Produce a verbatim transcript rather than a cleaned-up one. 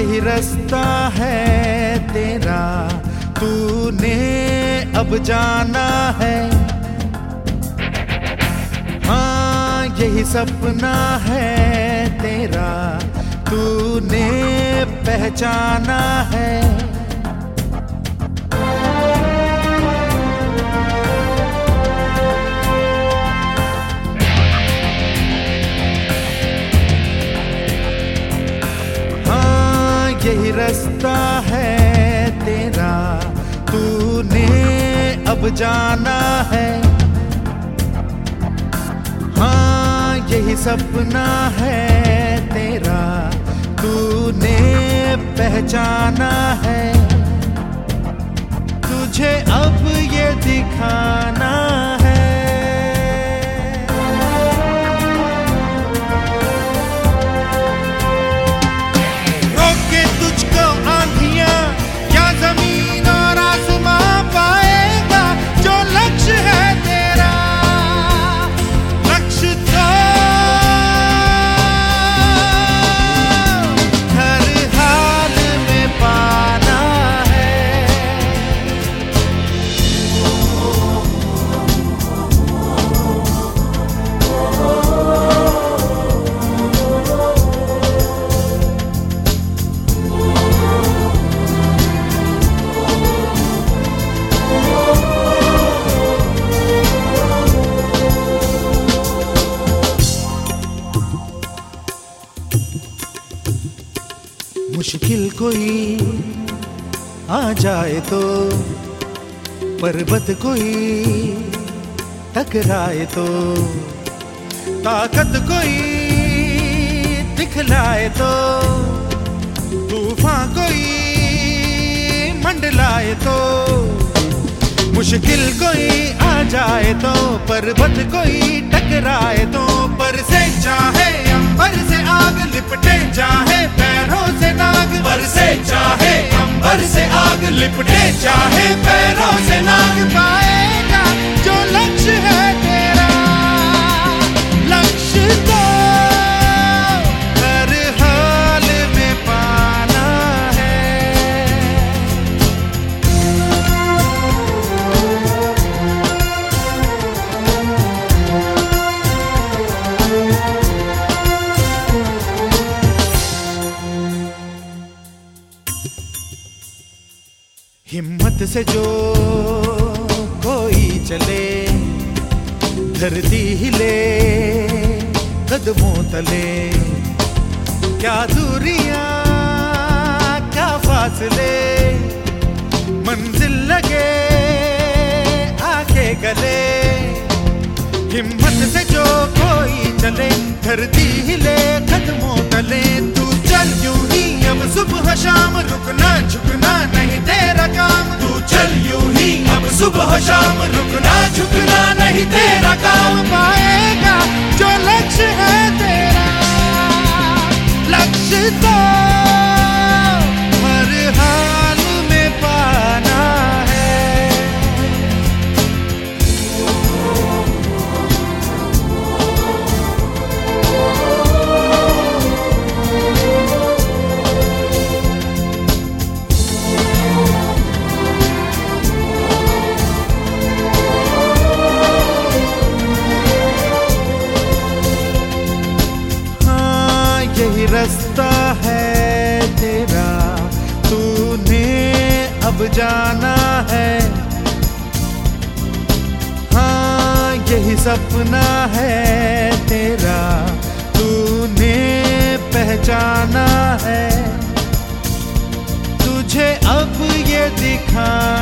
यही रास्ता है तेरा, तूने अब जाना है। हाँ यही सपना है तेरा, तूने पहचाना है। यही रास्ता है तेरा, तूने अब जाना है। हाँ यही सपना है तेरा, तूने पहचाना है। तुझे अब ये दिखाना है। मुश्किल कोई आ जाए तो, पर्वत कोई टकराए तो, ताकत कोई दिखलाए तो, तूफान कोई मंडलाए तो। मुश्किल कोई आ जाए तो, पर्वत कोई टकराए तो, पर से चाहे अंबर से आग लिपटे चाहे पैरों से नाग, पर से चाहे अंबर से आग लिपटे चाहे पैरों से नाग। पाएगा जो लक्ष्य है तेरा, लक्ष्य तो हर हाल में पाना है। हिम्मत से जो कोई चले, धरती हिले कदमों तले। क्या दूरियां क्या फासले, मंजिल लगे आके गले। हिम्मत से जो कोई चले, धरती हिले कदमों तले। तू चल यूं ही अब सुबह शाम, रुकना झुकना नहीं तेरा काम। तू चल यूं ही अब सुबह शाम, रुकना झुकना नहीं तेरा काम। पाएगा जो लक्ष्य है तेरा, लक्ष्य तो हर हाल में पाना है। यही रास्ता है तेरा, तूने अब जाना है। हाँ यही सपना है तेरा, तूने पहचाना है। तुझे अब ये दिखा